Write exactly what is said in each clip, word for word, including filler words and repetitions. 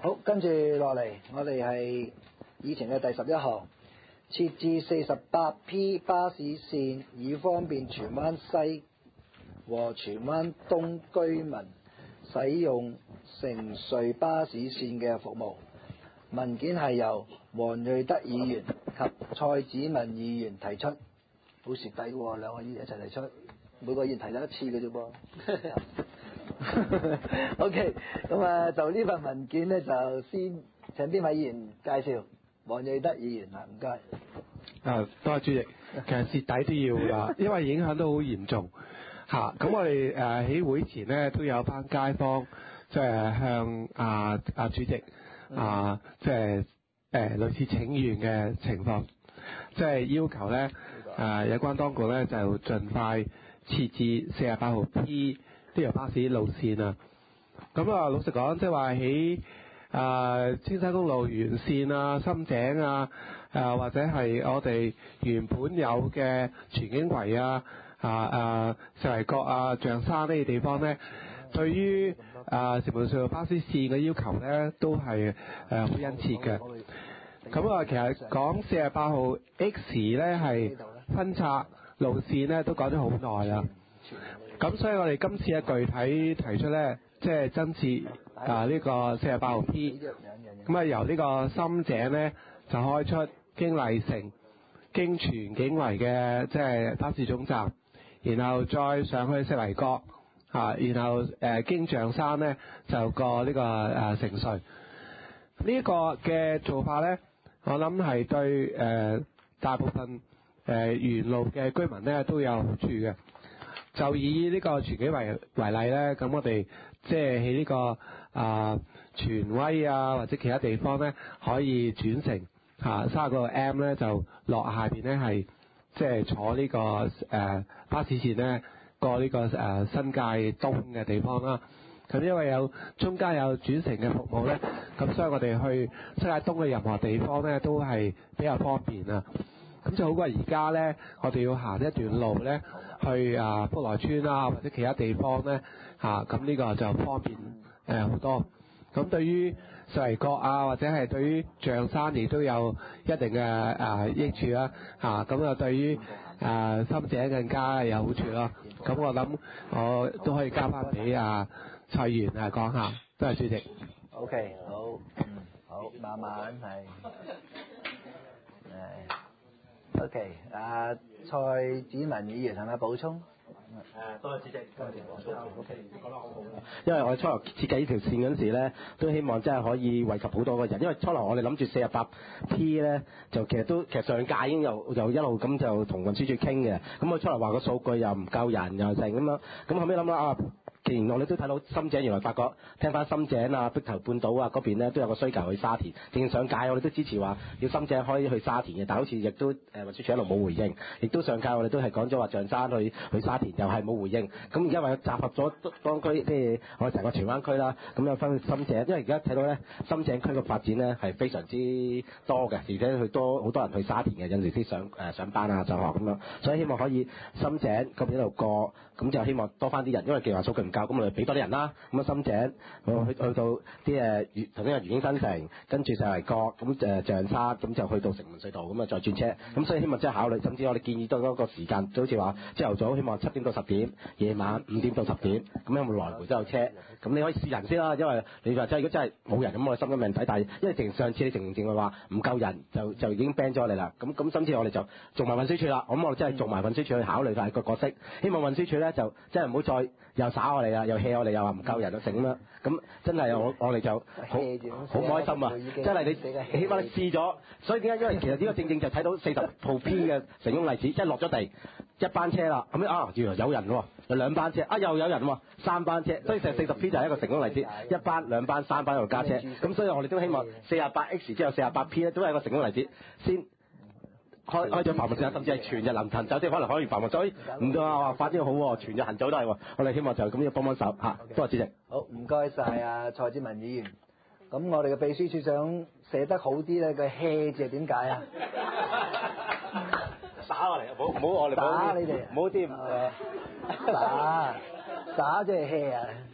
好，跟住落嚟，我哋係議程嘅第十一項，設置四十八 P 巴士線，以方便荃灣西和荃灣東居民使用城隧巴士線嘅服務。文件係由黃瑞德議員及蔡子文議員提出，好蝕底喎，兩個議員一齊提出，每個議員提咗一次嘅啫噃。OK， 咁啊，就呢份文件呢，就先請邊位議員介紹？黃瑞德議員啊，唔該。 啊，多謝主席。其實蝕底都要㗎，因為影響都好嚴重嚇。咁、啊、我哋誒喺會前呢，都有班街坊，即、就、係、是、向啊啊主席啊，即係誒類似請願嘅情況，即、就、係、是、要求咧誒、啊、有關當局咧就盡快設置四十八號 P 呢條巴士路線啊。咁啊，老實講，即係話喺啊青山公路沿線啊、深井啊，啊或者係我哋原本有嘅荃景圍啊、啊啊石圍角啊、象山呢啲地方咧，對於啊城門隧道巴士線嘅要求咧，都係誒好殷切嘅。咁啊，其實講四十八號 X 咧係分拆路線咧，都講咗好耐啦。咁所以我哋今次嘅具體提出咧，即係增設啊呢個四十八號 P， 咁啊由呢個深井咧就開出經麗城、經荃景圍嘅即係巴士總站，然後再上去石圍角啊，然後誒、呃、經象山咧就過呢、這個誒、呃、城隧。呢、這個嘅做法咧，我諗係對誒、呃、大部分誒、呃、沿路嘅居民咧都有好處嘅。就以呢個荃景圍為例咧，咁我哋即係喺呢個啊荃威啊或者其他地方咧，可以轉乘嚇三十個 M 咧，就落下邊咧係即係坐呢、這個誒、呃、巴士線咧過呢、這個誒、呃、新界東嘅地方啦。咁因為有中間有轉乘嘅服務咧，咁所以我哋去新界東嘅任何地方咧都係比較方便啊。咁就好過而家咧，我哋要行一段路咧，去啊福來村啊或者其他地方咧嚇，咁、啊、呢個就方便誒好、呃、多。咁對於石圍角啊或者係對於象山亦都有一定嘅啊益處啦嚇。咁啊對於啊深井更加有好處咯。咁我諗我都可以交翻俾啊蔡議員啊講下，多謝主席。 OK， 好，嗯，好，慢慢係，誒。O.K. 啊，蔡子文議員係咪補充？ 誒，多謝主席，多謝補充。O.K. 講得好好。 因為我哋初頭設計呢條線嗰陣時咧，都希望真係可以惠及好多個人。因為初頭我哋諗住四十八 P 咧，就其實都其實上屆已經又又一路咁就同運輸署傾嘅。咁我初頭話個數據又唔夠人又成咁樣，咁後尾諗啦啊。既然我哋都睇到深井，原來發覺聽翻深井啊、碧頭半島啊嗰邊咧都有個需求去沙田。正上屆我哋都支持話要深井可以去沙田嘅，但好似亦都誒運輸署一路冇回應。亦都上屆我哋都係講咗話象山去去沙田，又係冇回應。咁而家為咗集合咗當區，即係我哋成個荃灣區啦，咁有分深井，因為而家睇到咧深井區嘅發展咧係非常之多嘅，而且佢多好多人去沙田嘅，有陣時啲上誒上班啊、上學咁樣，所以希望可以深井咁一路過，咁就希望多翻啲人，因為計劃數據唔夠，咁我哋俾多啲人啦。咁啊深井去去到啲誒頭先係元興新城，跟住就係角咁誒象山，咁就去到城門隧道，咁啊再轉車。咁所以希望即係考慮，甚至我哋建議多多個時間，就好似話朝頭早希望七點到十點，夜晚五點到十點，咁有冇來回都有車。咁你可以試人先啦，因為你話真係如果真係冇人，咁我哋心甘命抵。但係因為成上次你成正話唔夠人，就就已經 ban 咗你啦。咁咁今次我哋就做埋運輸署啦。咁我哋真係做埋運輸署去考慮翻個角色，希望運輸署咧就真係唔好再又耍我哋啦，又 hea 我哋，又話唔夠人啊成咁樣。咁真係我我哋就好好唔開心啊！真係你起碼你試咗，所以點解？因為其實呢個正正就睇到四十號 P 嘅成功例子，即係落咗地一班車啦，咁啊原來有人喎，有兩班車啊又有人喎，三班車，所以成四十 P 就係一個成功例子，一班兩班三班喺度加車，咁所以我哋都希望四十八 X 之後四十八 P 咧都係一個成功例子，先開開咗繁忙時間，甚至係全日能行走，即係可能可以繁忙走，唔到啊發展好喎，全日行走都係喎，我哋希望就咁樣幫幫手嚇，多謝主席。 好，唔該曬啊蔡子文議員。咁我哋嘅秘書處長寫得好啲咧，個 hea 字係點解啊？ 打我嚟，唔好唔好我哋打你哋， 唔好啲誒打打即係 hea 啊！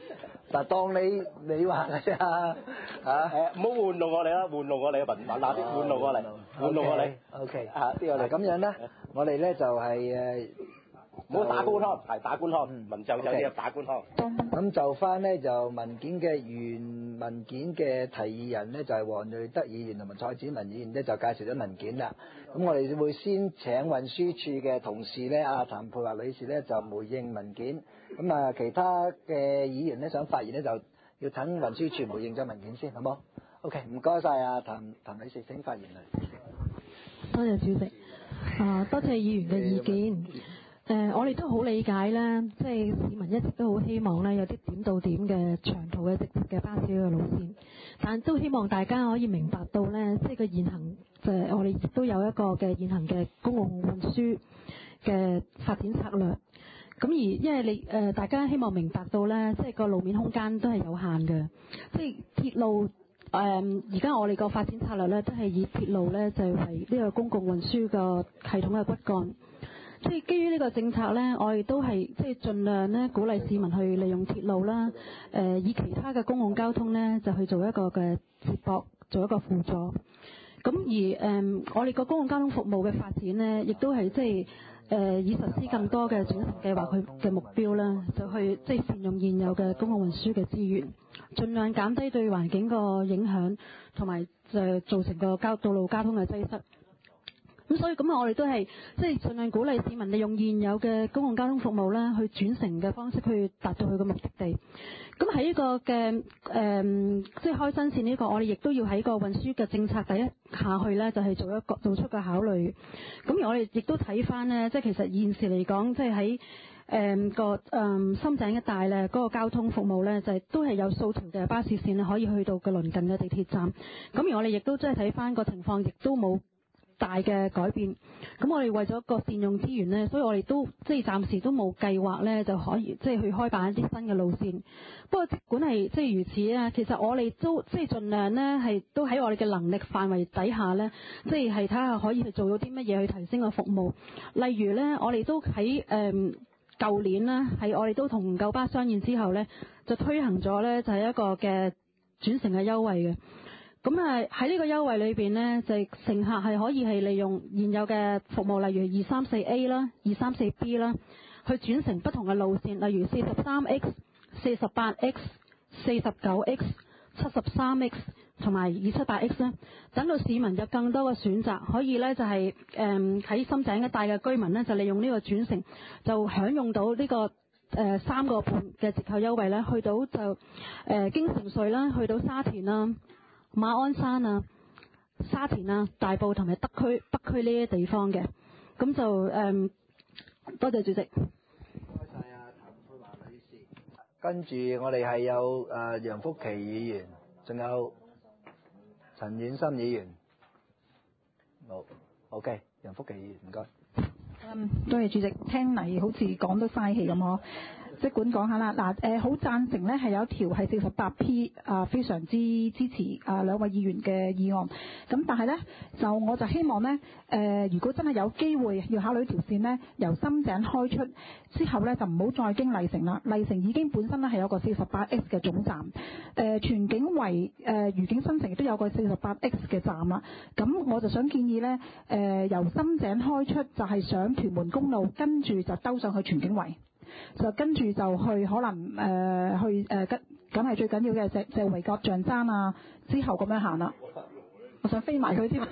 嗱，當你你話嘅啫嚇， 誒唔好玩弄我哋啦，玩弄我哋嘅文文嗱啲玩弄我哋，玩弄我哋。 OK， 啊呢個嗱咁樣咧，我哋咧就係誒。 唔好打官腔，係打官腔， 嗯文就就啲打官腔。 咁就翻呢，就文件嘅原文件嘅提議人呢，就係黃瑞德議員同埋蔡展文議員呢，就介紹咗文件啦。咁我哋會先請運輸處嘅同事呢，阿譚佩華女士呢，就回應文件。咁啊，其他嘅議員呢，想發言呢，就要等運輸處回應咗文件先，好冇 ？OK，唔該晒啊，譚譚女士，請發言啦。 多謝主席，啊多謝議員嘅意見。誒、呃，我哋都好理解咧，即係市民一直都好希望咧有啲點到點嘅長途嘅直接嘅巴士嘅路線，但都希望大家可以明白到咧，即係個現行就係、我哋亦都有一個嘅現行嘅公共運輸嘅發展策略。咁而因為你誒、呃、大家希望明白到咧，即係個路面空間都係有限嘅，即係鐵路誒而家我哋個發展策略咧都係以鐵路咧就係、為呢個公共運輸個系統嘅骨幹。即係基於呢個政策咧，我哋都係即係盡量咧鼓勵市民去利用鐵路啦，誒、呃、以其他嘅公共交通咧就去做一個嘅接駁，做一個輔助。咁而誒、呃、我哋個公共交通服務嘅發展咧，亦都係即係誒以實施更多嘅轉乘計劃去嘅目標啦，就去即係善用現有嘅公共運輸嘅資源，盡量減低對環境個影響，同埋就造成個交道路交通嘅擠塞。咁所以咁啊，我哋都係即係盡量鼓勵市民利用現有嘅公共交通服務啦，去轉乘嘅方式去達到佢嘅目的地。咁喺呢個嘅誒、呃，即係開新線呢個，我哋亦都要喺個運輸嘅政策第一下去咧，就係做一個做出個考慮。咁而我哋亦都睇翻咧，即係其實現時嚟講，即係喺誒個誒深井一帶咧，嗰個交通服務咧，就係都係有數條嘅巴士線咧，可以去到嘅鄰近嘅地鐵站。咁而我哋亦都即係睇翻個情況，亦都冇大嘅改變，咁我哋為咗個善用資源呢，所以我哋都即係暫時都冇計劃呢，就可以即係去開辦一啲新嘅路線。不過儘管係即係如此啊，其實我哋都即係盡量呢，係都喺我哋嘅能力範圍底下呢，即係係睇下可以去做到啲乜嘢去提升個服務。例如呢，我哋都喺誒舊年呢，係我哋都同九巴商議之後呢，就推行咗呢，就係一個嘅轉乘嘅優惠嘅。咁啊喺呢個優惠裏邊呢，就係乘客係可以係利用現有嘅服務，例如二三四 A 啦、二三四 B 啦，去轉乘不同嘅路線，例如四十三 X、四十八 X、四十九 X、七十三 X 同埋二七八 X 咧，等到市民有更多嘅選擇，可以呢就係誒喺深井一帶嘅居民呢，就利用呢個轉乘，就享用到呢、這個誒、呃、三個半嘅折扣優惠咧，去到就誒、呃、經城隧啦，去到沙田啦、馬鞍山啊、沙田啊、大埔同埋北區北區呢啲地方嘅，咁就誒、嗯、多謝主席。唔該晒啊，譚佩華女士。跟住我哋係有誒、呃、楊福琪議員，仲有陳婉心議員。好 ，OK， 楊福琪議員，唔該。 嗯，多謝主席。聽嚟好似講得嘥氣咁嗬。即管講下啦，嗱誒好贊成咧，係有一條係四十八 P 啊，非常之支持啊兩位議員嘅議案。咁但係咧，就我就希望咧誒、呃，如果真係有機會要考慮條線咧，由深井開出之後咧，就唔好再經麗城啦。麗城已經本身咧係有個四十八 X 嘅總站，誒、呃、荃景圍誒愉景新城亦都有個四十八 X 嘅站啦。咁我就想建議咧，誒、呃、由深井開出就係上屯門公路，跟住就兜上去荃景圍。就跟住就去可能誒、呃、去誒緊緊係最緊要嘅就就維角象山啊，之後咁樣行啦。我想飛埋佢添。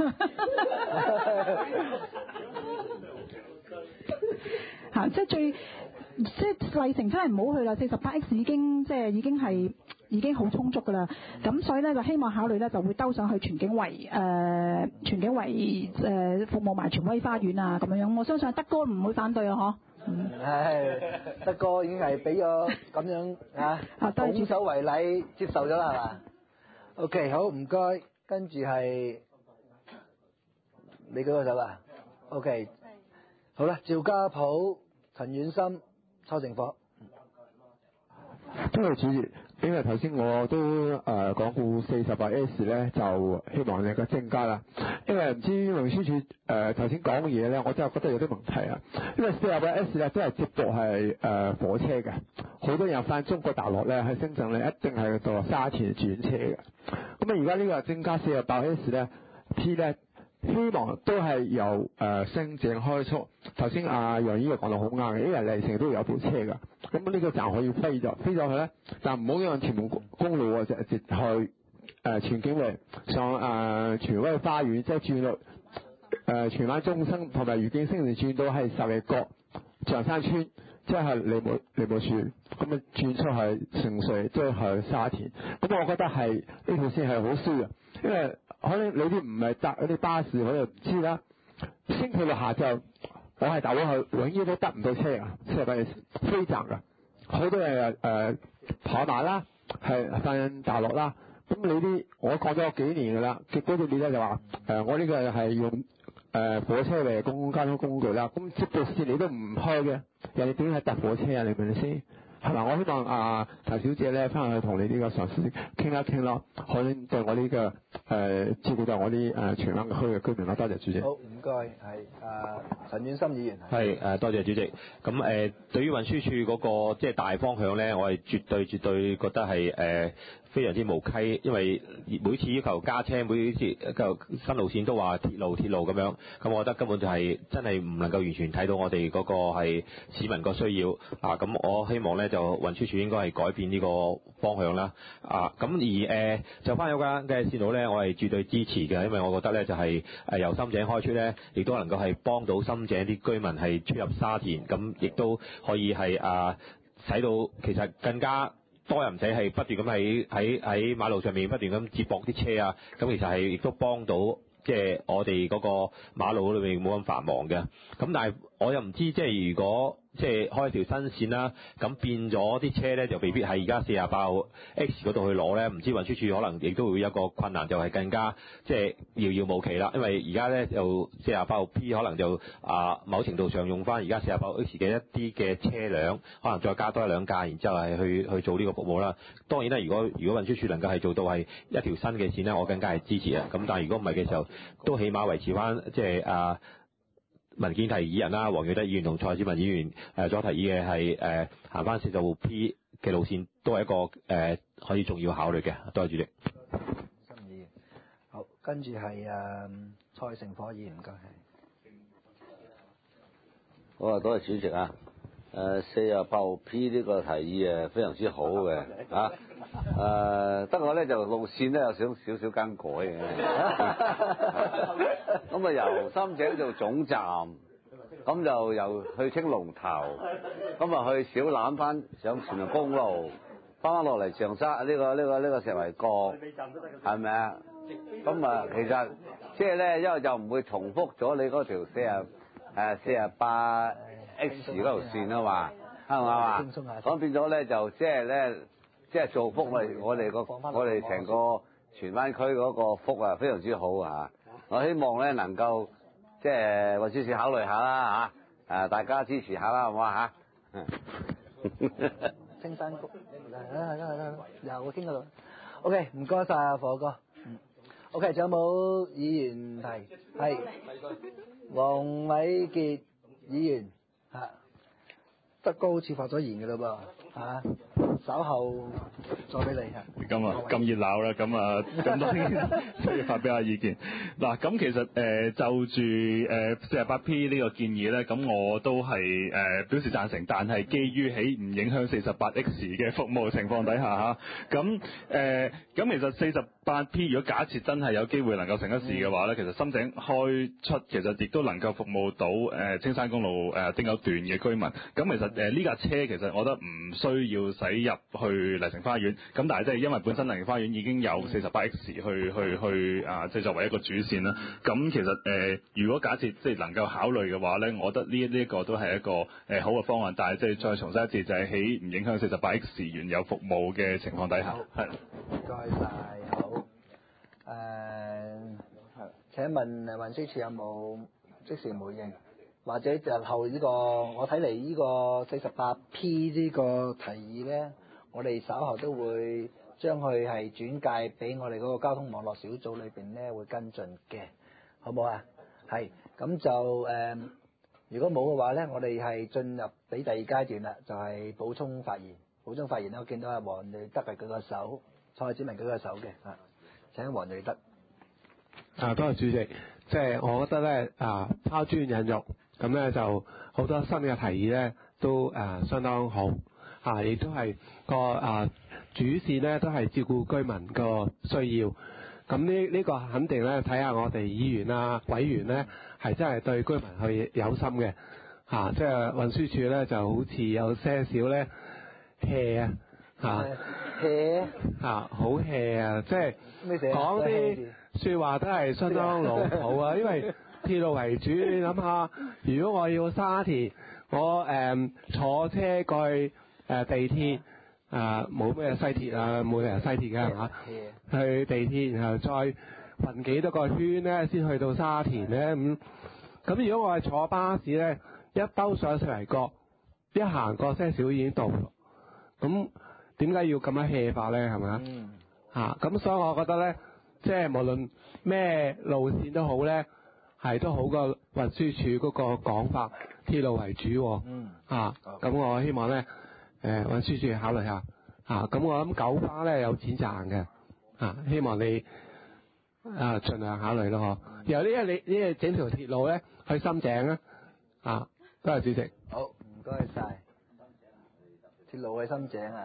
行即係最即係麗城真係唔好去啦，四十八 X 已經即係已經係已經好充足㗎啦。咁所以咧就希望考慮咧就會兜上去荃景圍誒荃景圍誒、呃、服務埋荃威花園啊咁樣樣。我相信德哥唔會反對啊，嗬。 嗯，係德哥已經係俾咗咁樣啊，拱手為禮接受咗啦，係嘛 ？OK， 好，唔該，跟住係你舉個手啦 ，OK， 好啦，趙家普、陳婉心、初成科。 多謝主席，因為頭先我都誒講過四十八 S 咧，就希望能夠增加啦。 因為唔知運輸署誒頭先講嘅嘢咧，我真係覺得有啲問題啊。因為四廿八 S 咧都係接駁係誒火車嘅，好多人翻中國大陸咧喺深圳咧一定係到沙田轉車嘅。咁啊而家呢個增加四廿八 S 咧 P 咧，希望都係由誒、呃、深圳開出。頭先阿楊姨又講到好啱嘅，因為麗城都有部車㗎。咁呢個站可以飛咗，飛咗去咧，但唔好用屯門公路就直去誒荃景圍上誒荃威花園，即係轉到誒荃灣中心同埋愉景星城轉到係十里角象山村，即係梨木梨木樹，咁啊轉出去城隧，即係去沙田。咁我覺得係呢條線係好衰嘅，因為可能你啲唔係搭嗰啲巴士，我就唔知啦。星期六下晝我係搭咗去，永遠都得唔到車啊，車係飛站㗎，好多人誒、呃、跑馬啦，係翻大陸啦。咁你啲我講咗幾年㗎啦，結果啲你咧就話誒、呃、我呢個係用誒、呃、火車嚟公共交通工具啦，咁接駁線你都唔開嘅，人哋點係搭火車啊？你明唔明先？係嘛？我希望啊陳小姐咧翻去同你呢個上司傾一傾咯，可以對我呢、這個誒、呃、照顧到我啲誒荃灣區嘅居民啦。多謝主席。 好，唔該，係啊陳遠心議員。 係誒，多謝主席。咁誒、呃，對於運輸署嗰、那個即係大方向咧，我係絕對絕對覺得係誒、呃、非常之無稽，因為每次要求加車，每次個新路線都話鐵路鐵路咁樣，咁我覺得根本就係真係唔能夠完全睇到我哋嗰個係市民個需要啊。咁我希望咧就運輸署應該係改變呢個方向啦。啊，咁而誒、呃、就翻有間嘅線路咧，我係絕對支持嘅，因為我覺得咧就係、是、誒由深井開出咧，亦都能夠係幫到深井啲居民係出入沙田，咁亦都可以係啊使到其實更加多人唔使係不斷咁喺喺喺馬路上面不斷咁接駁啲車啊，咁其實係亦都幫到即係我哋嗰個馬路裏面冇咁繁忙嘅。咁但係我又唔知即係如果即係開條新線啦，咁變咗啲車咧就未必係而家四廿八號 X 嗰度去攞咧，唔知運輸署可能亦都會有一個困難，就係更加即係遙遙無期啦。因為而家咧就四廿八號 P 可能就啊某程度上用翻而家四廿八號 X 嘅一啲嘅車輛，可能再加多一兩架，然之後係去去做呢個服務啦。當然啦，如果如果運輸署能夠係做到係一條新嘅線咧，我更加係支持啊。咁但係如果唔係嘅時候，都起碼維持翻即係啊。民建提議人啦，黃耀德議員同蔡志文議員誒所提議嘅係誒行翻四十號 P 嘅路線，都係一個誒、呃、可以重要考慮嘅。多謝主席。 新議員，好，跟住係誒蔡成火議員，唔該係。 好啊，多謝主席啊。誒四廿八號 P 呢個提議誒非常之好嘅啊。誒不過咧就路線咧有少少少更改嘅。咁啊由深井做總站，咁就由去青龍頭，咁啊去小欖翻上屯門公路，翻翻落嚟長沙呢、呢個呢、呢個呢、呢個石圍角，係咪啊？咁啊其實即係咧，因為就唔會重複咗你嗰條四啊誒四啊八 X 嗰條線啊嘛，係嘛？咁變咗咧就即係咧，即係造福我哋我哋個我哋成個荃灣區嗰個福啊，非常之好啊！我希望咧能夠即係運輸署考慮下啦嚇，誒大家支持下啦，好唔好啊嚇？ 青山谷係啦係啦係啦，又我傾嗰度。OK， 唔該晒啊，火哥。嗯。OK， 仲有冇議員提？係。黃偉傑議員嚇，德哥好似發咗言㗎啦噃嚇。稍後再俾你嚇。 咁啊，咁熱鬧啦，咁啊，咁當然都要發表下意見。嗱，咁其實誒、呃、就住誒四十八 P 呢個建議咧，咁我都係誒、呃、表示贊成，但係基於喺唔影響四十八 X 嘅服務情況底下嚇，咁誒咁其實四十八 P 如果假設真係有機會能夠成一事嘅話咧，其實深井開出其實亦都能夠服務到誒、呃、青山公路誒汀九段嘅居民。咁其實誒呢架車其實我覺得唔需要駛入去麗城花園，咁但係即係因為本身麗城花園已經有四十八 X 去去去啊，即係作為一個主線啦。咁其實誒、呃，如果假設即係能夠考慮嘅話咧，我覺得呢呢一個都係一個誒、呃、好嘅方案。但係即係再重申一次，就係喺唔影響四十八 X 原有服務嘅情況底下，係。 唔該晒，好。誒、呃，請問誒運輸署有冇即時回應？或者日後呢、呢個我睇嚟呢個四十八 P 呢個提議咧，我哋稍後都會將佢係轉介俾我哋嗰個交通網絡小組裏邊咧會跟進嘅。 好唔好啊？係，咁就誒、呃，如果冇嘅話咧，我哋係進入俾第二階段啦，就係、是、補充發言。補充發言咧，我見到阿黃瑞德係舉個手，蔡子明舉個手嘅，啊，請黃瑞德。 啊，多謝主席。即係我覺得咧，啊，拋磚引玉，咁咧就好多新嘅提議咧，都誒、啊、相當好，啊，亦都係個啊主線咧，都係照顧居民個需要。咁呢呢個肯定咧，睇下我哋議員啊、委員咧，係真係對居民係有心嘅，嚇、啊，即係運輸署咧就好似有些少咧 hea 啊，嚇 hea 嚇好 hea 啊，即係講啲説話都係相當老土啊，因為鐵路為主，你諗下，如果我要沙田，我誒、嗯、坐車過去誒、呃、地鐵。啊，冇咩西鐵啊，冇理由西鐵嘅係嘛？去地鐵，然後再運幾多個圈咧，先去到沙田咧咁。咁、嗯、如果我係坐巴士咧，一兜上四圍角，一行過些少已經到。咁點解要咁樣 hea 法咧？係咪啊？嚇！咁所以我覺得咧，即係無論咩路線都好咧，係都好過運輸署嗰個講法，鐵路為主喎。嗯。啊，咁我希望咧。誒運輸署考慮下嚇，咁、啊、我諗九巴咧有錢賺嘅嚇，希望你啊盡量考慮咯嗬。然後呢，因為你呢整條鐵路咧去深井啊，啊，多謝主席。 好，唔該晒。鐵路去深井啊！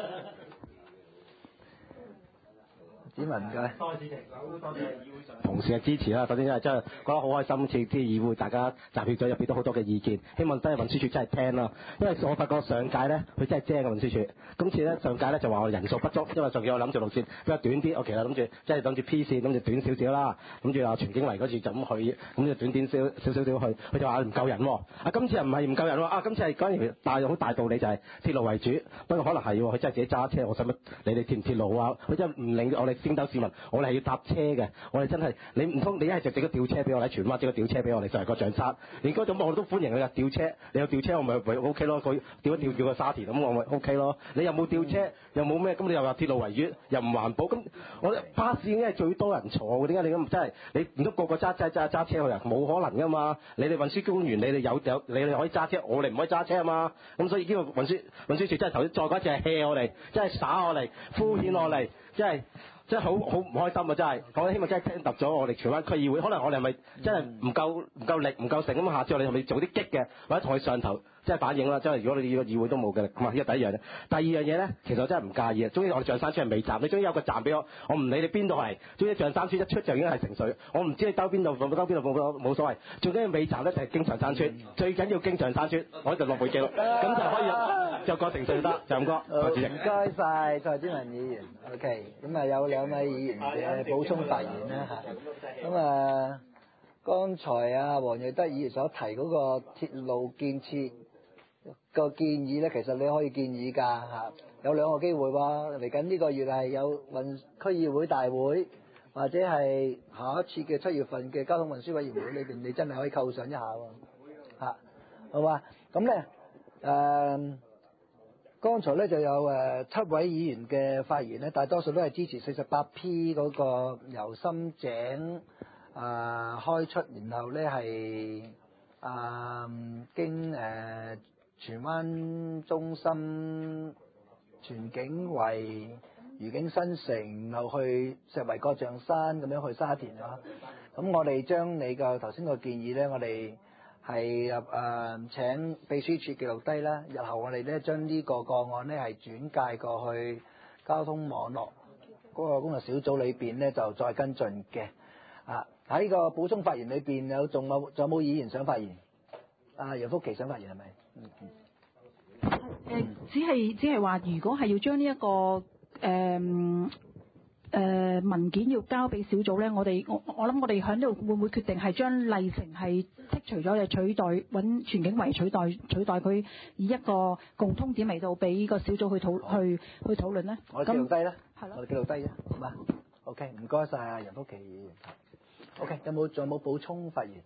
子文唔該。多謝主席，多謝議會上同事嘅支持啦。首先因為真係覺得好開心，次次議會大家集結咗入邊都好多嘅意見，希望真係運輸署真係聽啦。因為我發覺上屆咧佢真係精嘅運輸署，今次咧上屆咧就話我人數不足，因為上屆我諗住路線比較短啲，我其實諗住即係諗住 P 線諗住短少少啦，諗住話荃景圍嗰次就咁去，咁就短短少少少少去，佢就話唔夠人喎。啊今次又唔係唔夠人喎，啊今次係講完大好大道理就係鐵路為主，不過可能係喎，佢真係自己揸車，我使乜理你鐵唔鐵路啊？佢真係唔理我哋星斗市民，我哋係要搭車嘅，我哋真係你唔通你一係就整個吊車俾我，喺荃灣整個吊車俾我哋上嚟個象山，連嗰種我都歡迎你啊！吊車你有吊車我咪咪 O K 咯，佢吊一吊叫個沙田咁我咪 O K 咯。你又冇吊車又冇咩，咁你又話鐵路為主又唔環保，咁我巴士已經係最多人坐嘅，點解你咁真係你唔通個個揸揸揸揸車去啊？冇可能噶嘛！你哋運輸官員你哋有有你哋可以揸車，我哋唔可以揸車啊嘛！咁所以呢個運輸運輸署真係頭先再講一次係 hea 我哋，真係耍我哋，敷衍我哋，真係。真係好好唔開心啊！真係，我希望真係聽揼咗我哋荃灣區議會，可能我哋係咪真係唔夠唔夠力唔夠成咁？下次我哋係咪做啲激嘅，或者同佢上頭即係反映啦？即係如果你呢個議會都冇嘅，咁啊呢個第一樣咧。第二樣嘢咧，其實我真係唔介意啊。總之我哋象山村係尾站，你終於有個站俾我，我唔理你邊度係，總之象山村一出就已經係城隧，我唔知你兜邊度，兜邊度冇冇所謂。最緊要尾站咧就係經象山村，最緊要經象山村，我就落回記錄，咁就可以就過城隧得，就咁多。主席。 唔該晒蔡子文議員 ，OK，咁啊有兩位議員嘅補充發言啦嚇，咁啊剛才啊黃瑞德議員所提嗰個鐵路建設個建議咧，其實你可以建議㗎嚇，有兩個機會喎，嚟緊呢個月係有運區議會大會，或者係下一次嘅七月份嘅交通運輸委員會裏邊，你真係可以構想一下喎嚇，好嘛？咁咧誒。剛才咧就有誒七位議員嘅發言咧，大多數都係支持四十八 P 嗰個由深井啊、呃、開出，然後咧係啊經誒、呃、荃灣中心、荃景圍、愉景新城，然後去石圍角象山咁樣去沙田啊。咁我哋將你個頭先個建議咧，我哋係誒、呃、請秘書處記錄低啦，日後我哋咧將呢個個案咧係轉介過去交通網絡嗰個工作小組裏邊咧，就再跟進嘅。啊喺個補充發言裏邊有仲有仲有冇議員想發言？啊楊福琪想發言係咪？嗯嗯。 誒，只係只係話，如果係要將呢一個誒。呃誒、呃、文件要交俾小組咧，我哋我我諗我哋喺呢度會唔會決定係將麗城係剔除咗，就取代揾荃景圍取代取代佢，以一個共通點嚟到俾個小組去討去去討論咧？ 我哋記錄低啦， 係咯， 我哋記錄低啫，好嘛 ？OK，唔該晒啊，楊福琪議員。OK， 有冇仲有冇補充發言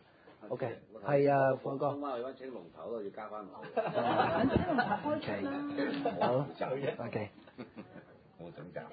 ？OK， 係啊，放哥。 翻去揾青龍頭都要加翻落。 OK，好 ，OK。 我整集。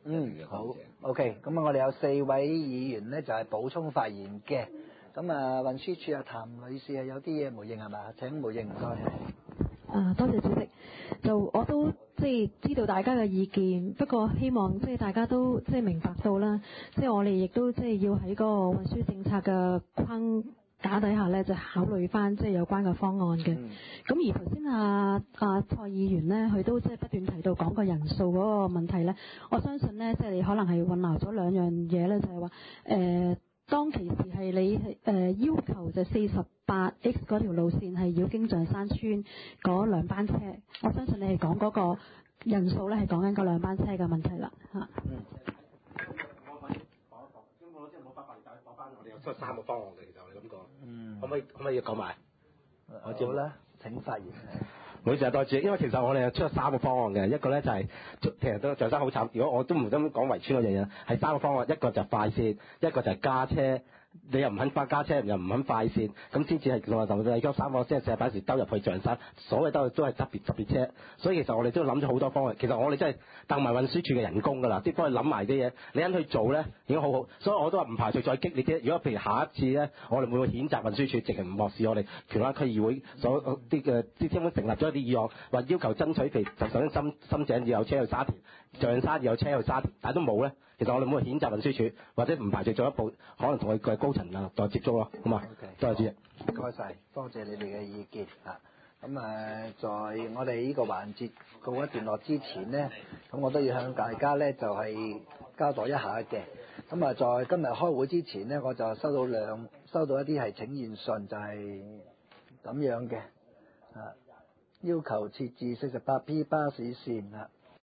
嗯，好，OK，咁啊，我哋有四位議員咧就係補充發言嘅，咁啊，運輸署啊，譚女士啊，有啲嘢回應係嘛？請回應，唔該。 啊，多謝主席。就我都即係知道大家嘅意見，不過希望即係大家都即係明白到啦，即係我哋亦都即係要喺個運輸政策嘅框架底下咧，就考慮翻即係有關嘅方案嘅。咁、嗯、而頭先啊啊蔡議員咧，佢都即係不斷提到講個人數嗰個問題咧，我相信咧即係你可能係混淆咗兩樣嘢咧，就係話誒。當其時係你誒、呃、要求就四十八 X 嗰條路線係要經象山村嗰兩班車，我相信你係講嗰個人數咧係講緊嗰兩班車嘅問題啦嚇。嗯。 我可以講一講，咁我即係冇辦法，但係講翻我哋有出三個方案嘅，其實我哋咁講。 嗯。可唔可以可唔可以講埋？ 我知啦，請發言。 唔好意思啊，多謝，因為其實我哋出咗三個方案嘅，一個咧就係、是、其實都象山好慘，如果我都唔想講圍村嗰樣嘢，係三個方案，一個就係快線，一個就係加車。你又唔肯翻加車，又唔肯快線，咁先至係同同你講三個即係四十八時兜入去象山，所謂兜都係特別特別車。所以其實我哋都諗咗好多方案。其實我哋真係掟埋運輸署嘅人工㗎啦，啲幫佢諗埋啲嘢，你肯去做咧已經好好。所以我都話唔排除再激烈啲。如果譬如下一次咧，我哋會唔會譴責運輸署，直情唔漠視我哋荃灣區議會所啲嘅啲根本成立咗一啲議案，話要求爭取譬如就首先深深井要有車去沙田，象山要有車去沙田，但係都冇咧。其實我哋冇譴責運輸署，或者唔排除做一步，可能同佢嘅高層啊再接觸咯，好嘛？ OK， 多謝主席。 唔該晒，多謝你哋嘅意見啊。咁誒，在我哋呢個環節告一段落之前呢，咁我都要向大家咧就係交代一下嘅。咁啊，在今日開會之前呢，我就收到兩收到一啲係請願信，就係咁樣嘅啊，要求設置四十八 P 巴士線啊。